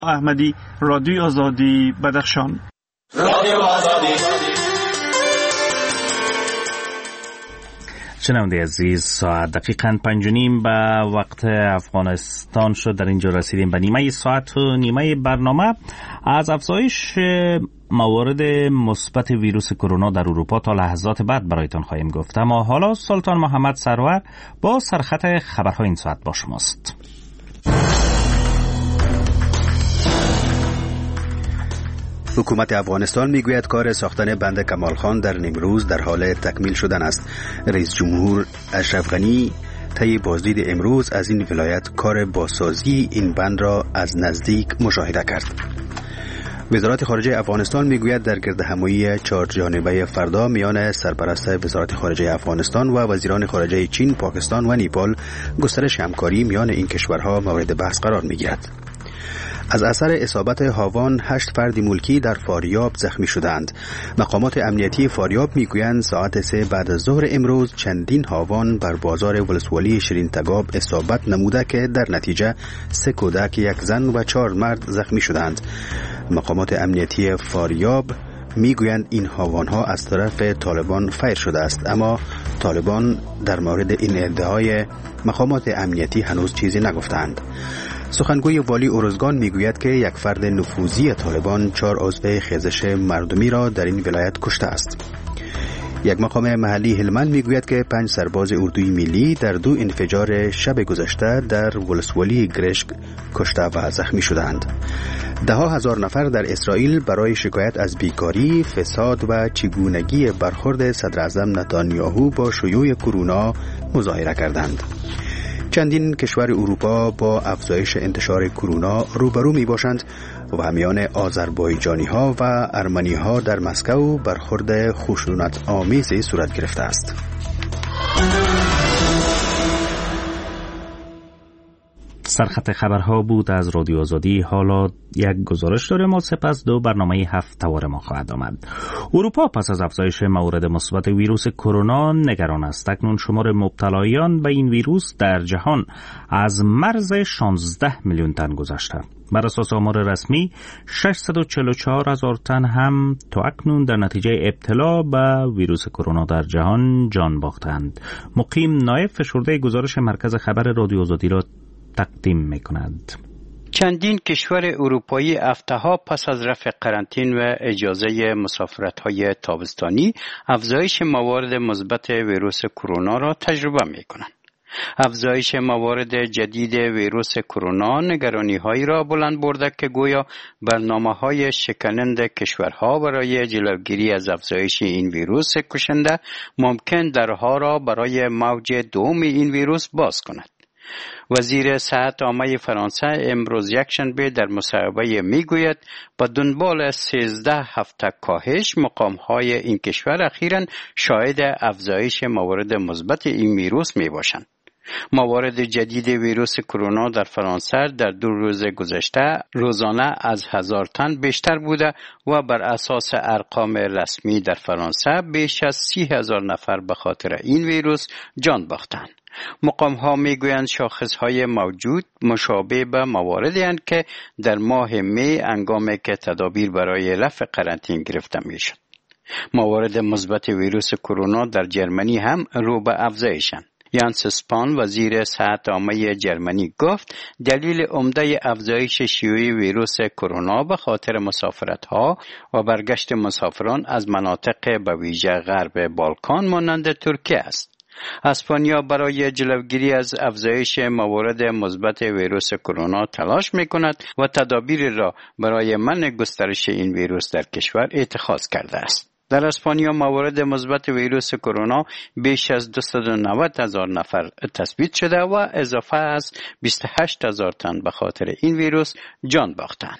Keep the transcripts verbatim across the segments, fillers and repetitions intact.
احمدی، رادیوی آزادی، بدخشان. رادیو آزادی. شنونده عزیز، ساعت دقیقاً پنج و نیم به وقت افغانستان شد. در اینجا رسیدیم به نیمه ساعت و نیمه برنامه. از افزایش موارد مثبت ویروس کرونا در اروپا تا لحظات بعد برایتان خواهیم گفت، اما حالا سلطان محمد سرور با سرخط خبرهای این ساعت با شماست. حکومت افغانستان میگوید کار ساختن بند کمال خان در نیمروز در حال تکمیل شدن است. رئیس جمهور اشرف غنی طی بازدید امروز از این ولایت کار بازسازی این بند را از نزدیک مشاهده کرد. وزارت خارجه افغانستان میگوید در گردهمایی چهار جانبه فردا میان سرپرست وزارت خارجه افغانستان و وزیران خارجه چین، پاکستان و نیپال گسترش همکاری میان این کشورها مورد بحث قرار میگیرد. از اثر اصابت هاوان هشت فرد ملکی در فاریاب زخمی شدند. مقامات امنیتی فاریاب میگویند ساعت سه بعد از ظهر امروز چندین هاوان بر بازار ولسوالی شیرین تگاب اصابت نموده که در نتیجه سه کودک، یک زن و چهار مرد زخمی شدند. مقامات امنیتی فاریاب میگویند این هاوانها از طرف طالبان فیر شده است، اما طالبان در مورد این ادعای مقامات امنیتی هنوز چیزی نگفتند. سخنگوی والی ارزگان میگوید که یک فرد نفوذی طالبان چهار عضو خیزش مردمی را در این ولایت کشته است. یک مقام محلی هلمند میگوید که پنج سرباز اردوی ملی در دو انفجار شب گذشته در ولسوالی گرشک کشته و زخمی شدند. ده ها هزار نفر در اسرائیل برای شکایت از بیکاری، فساد و چگونگی برخورد صدر اعظم نتانیاهو با شیوع کرونا مظاهره کردند. چندین کشور اروپا با افزایش انتشار کرونا روبرو می باشند و میان آذربایجانی ها و ارمنی ها در مسکو برخورد خشونت آمیزی صورت گرفته است. سرخط خبرها بود از رادیو آزادی. حالا یک گزارش داریم ما، سپس دو برنامه هفته‌وار ما خواهد آمد. اروپا پس از افزایش موارد مثبت ویروس کرونا نگران است. اکنون شمار مبتلایان به این ویروس در جهان از مرز شانزده میلیون تن گذشته. بر اساس آمار رسمی ششصد و چهل و چهار هزار تن هم تا اکنون در نتیجه ابتلا به ویروس کرونا در جهان جان باختند. مقیم نایب فشرده گزارش مرکز خبر رادیو آزادی را تقدیم می‌کند. چندین کشور اروپایی هفته‌ها پس از رفع قرنطین و اجازه مسافرت‌های تابستانی افزایش موارد مثبت ویروس کرونا را تجربه می‌کنند. افزایش موارد جدید ویروس کرونا نگرانی‌هایی را بلند برده که گویا برنامه‌های شکننده کشورها برای جلوگیری از افزایش این ویروس کشنده ممکن درها را برای موج دوم این ویروس باز کند. وزیر صحت عامه فرانسه امروز یکشنبه در مصاحبه میگوید با دنبال سیزده هفته کاهش مقام‌های این کشور اخیراً شاهد افزایش موارد مثبت این ویروس میباشند. موارد جدید ویروس کرونا در فرانسه در دو روز گذشته روزانه از هزار تن بیشتر بوده و بر اساس ارقام رسمی در فرانسه بیش از سی هزار نفر به خاطر این ویروس جان باختند. مقام ها میگویند شاخص های موجود مشابه به مواردی اند که در ماه می هنگامی که تدابیر برای رفع قرنطینه گرفته میشد. موارد مثبت ویروس کرونا در جرمنی هم رو به افزایشند. یانس اسپان وزیر صحت عامه جرمنی گفت دلیل عمده افزایش شیوع ویروس کرونا به خاطر مسافرت‌ها و برگشت مسافران از مناطق به ویژه غرب بالکان مانند ترکیه است. اسپانیا برای جلوگیری از افزایش موارد مثبت ویروس کرونا تلاش می‌کند و تدابیر را برای منع گسترش این ویروس در کشور اتخاذ کرده است. در اسپانیا موارد مثبت ویروس کرونا بیش از دویست و نود هزار نفر تثبیت شده و اضافه از بیست و هشت هزار تن به خاطر این ویروس جان باختند.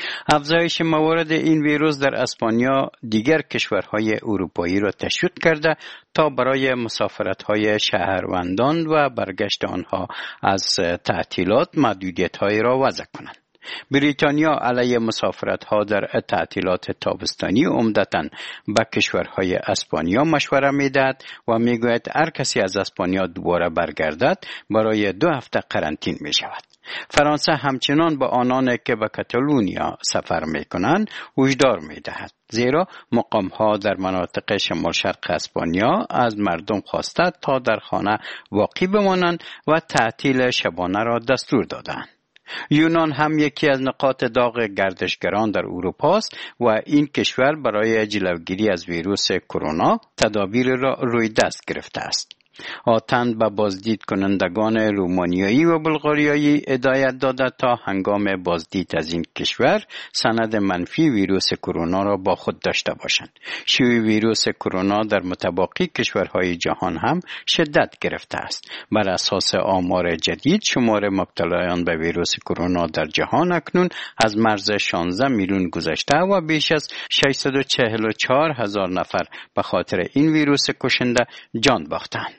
افزایش موارد این ویروس در اسپانیا دیگر کشورهای اروپایی را تشویق کرده تا برای مسافرت‌های شهروندان و برگشت آنها از تعطیلات محدودیت‌هایی را وضع کنند. بریتانیا علیه مسافرت‌ها در تعطیلات تابستانی عمدتاً به کشورهای اسپانیا مشوره می‌دهد و می‌گوید هر کسی از اسپانیا دوباره برگردد برای دو هفته قرنطینه می‌شود. فرانسه همچنان به آنان که به کاتالونیا سفر میکنند هشدار میدهد، زیرا مقام‌ها در مناطق شمال شرق اسپانیا از مردم خواسته تا در خانه واقع بمانند و تعطیل شبانه را دستور دادند. یونان هم یکی از نقاط داغ گردشگران در اروپا است و این کشور برای جلوگیری از ویروس کرونا تدابیر را روی دست گرفته است. آتن به بازدید کنندگان رومانیایی و بلغاریایی هدایت داده تا هنگام بازدید از این کشور سند منفی ویروس کرونا را با خود داشته باشند. شیوع ویروس کرونا در متباقی کشورهای جهان هم شدت گرفته است. بر اساس آمار جدید شمار مبتلایان به ویروس کرونا در جهان اکنون از مرز شانزده میلیون گذشته و بیش از ششصد و چهل و چهار هزار نفر به خاطر این ویروس کشنده جان باختند.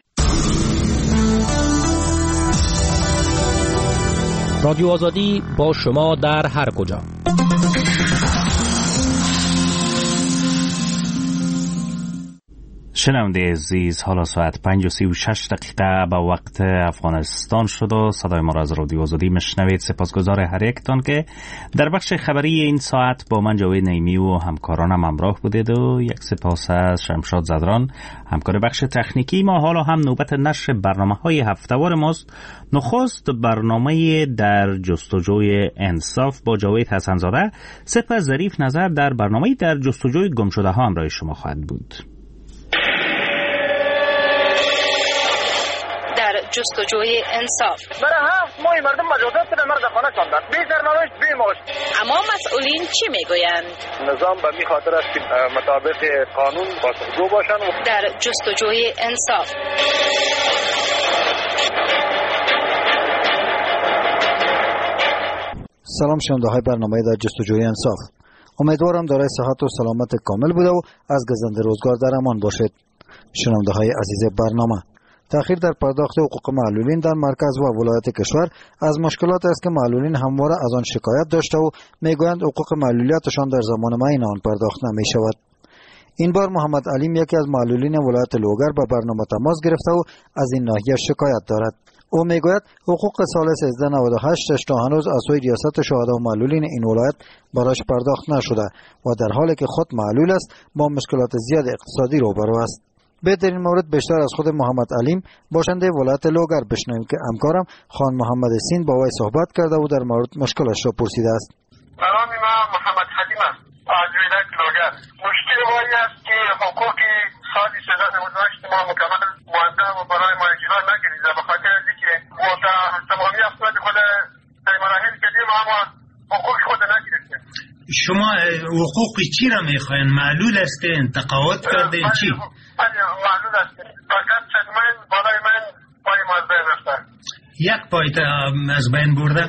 رادیو آزادی با شما در هر کجا. شنونده عزیز، حالا ساعت پنج و سی و شش دقیقه به وقت افغانستان شد و صدای ما را از رادیو آزادی مشنوید. سپاسگزار هر یکتان که در بخش خبری این ساعت با من جاوید نعیمی و همکارانم همراه بودید و یک سپاس از شمشاد زدران همکار بخش تکنیکی ما. حالا هم نوبت نشر برنامه‌های هفته‌وار ماست. نخست برنامه در جستجوی انصاف با جاوید حسن‌زاده، سپس ظریف نظر در برنامه در جستجوی گمشده ها همراه شما خواهد بود. جستجوی انصاف. برای هفت ماه مردم مجازات به مرد خانه چاندن، بی سرنوشت بی معاش. اما مسئولین چی میگویند؟ نظام به می خاطر است که مطابق قانون پاسخگو باشند. در جستجوی انصاف. سلام شنونده های برنامه در جستجوی انصاف. امیدوارم دارای صحت و سلامت کامل بوده و از گزنده روزگار در امان باشید. شنونده های عزیز برنامه، تأخیر در پرداخت حقوق معلولین در مرکز و ولایت کشور از مشکلات است که معلولین همواره از آن شکایت داشته و میگویند حقوق معلولیتشان در زمان معین آن پرداخت نمی شود. این بار محمد علیم یکی از معلولین ولایت لوگر به برنامه تماس گرفته و از این ناحیه شکایت دارد. او میگوید حقوق سال سیزده نود و هشت تا هنوز از سوی ریاست شهدا و معلولین این ولایت برایش پرداخت نشده و در حالی که خود معلول است با مشکلات زیاد اقتصادی روبرو است. به در این مورد بیشتر از خود محمد علیم باشنده ولایت لوگر بشنویم که همکارم خان محمد سین با وی صحبت کرده و در مورد مشکلش را پرسیده است. سلام، ما محمد حلیم است از ولایت لوگر. مشکل ما است که حقوقی سال سیزده نود و هشت ما مکمل مانده و برای ما اجرا نگردیده، به خاطر اینکه ما تمامی افراد خود در مراحل کردیم اما حقوق خود نگرفتیم. شما حقوق چی را میخواین؟ معلول هستین؟ تقاعد کردین؟ چی؟ معلول هستین. فقط من بالای من پای ما از بین رفته. یک پای از بین برده؟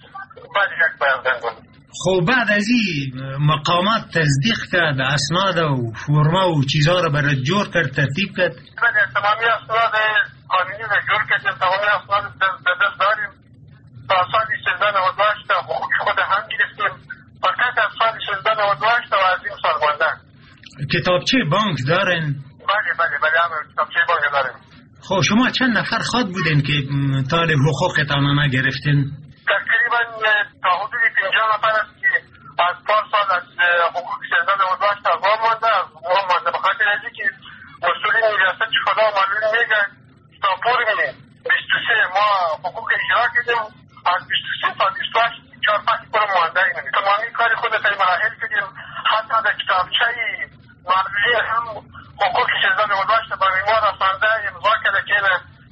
بله، یک پای از بین برده. خب بعد از این مقامات تصدیق کرد، اسناد و فرما و چیزها را برای جور کرد، ترتیب کرد؟ بله، تمامی اسناد قانونی را جور کردیم، تمامی اسناد به دست داریم. تا سال سیزده نود و هشت حقوق خود هم گرفتیم. فقط از سال سیزده نود و هشت و از این سال مانده. کتابچه بانک دارن؟ بله بله بله همه کتابچه بانک داریم. خب شما چند نفر خود بودین که طالب حقوقتان نگرفتین؟ تقریبا تا حدود پنجاه نفر است که از پار سال از حقوق سیزده نود و هشت از وام مانده از وام مانده به خاطر اینکه که مسئولین ریاست شهدا و معلولین میگن تا پور میگن بیست و سه ما حقوق اجرا کردیم، از بیست و سه تا بیست و هشت چهار پنج پر مانده ایم. تمامی کاری خود در مراحل کردیم، حتی در کتابچه معلولین هم حقوق سیزده نود و هشت برای ما رسانده امضا کرده که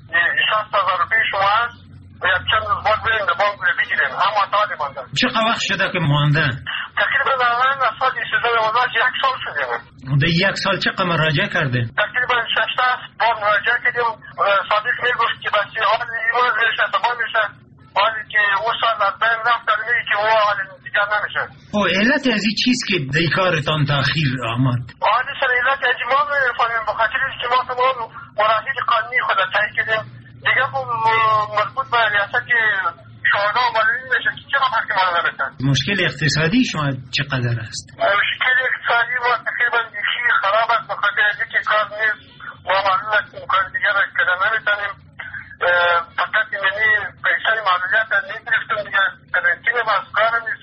شصت هزار روپیه شما هست و یک چند روز بعد بریم در بانک بگیریم، اما تالی مانده. چقدر وقت شده که مانده؟ تقریبا الان از سال سیزده نود و هشت یک سال شده. در یک سال چقدر مراجعه کرده؟ تقریبا شش تا بار مراجعه کردیم. صادق میگوست که بس حال ایمان میشه تمام میشه، حالی که او سال از بین رفت در میگه که او حال دیگر نمیشه. او علت از این چیز که در کارتان تاخیر آمد؟ حالی سر علت از ما میفهمیم به خاطر که ما تمام مراحل قانونی خود طی کردیم. دیگه مربوط به ریاست شهدا و معلولین میشه که چرا فرق ما نمیشن. مشکل اقتصادی شما چقدر است؟ مشکل اقتصادی ما تقریبا بیشی خراب است به خاطر اینکه کار نیست. ما معلول هستیم، کار دیگر را کردن نمیتونیم. فقط اینی پیسه معلولیت را نگرفتیم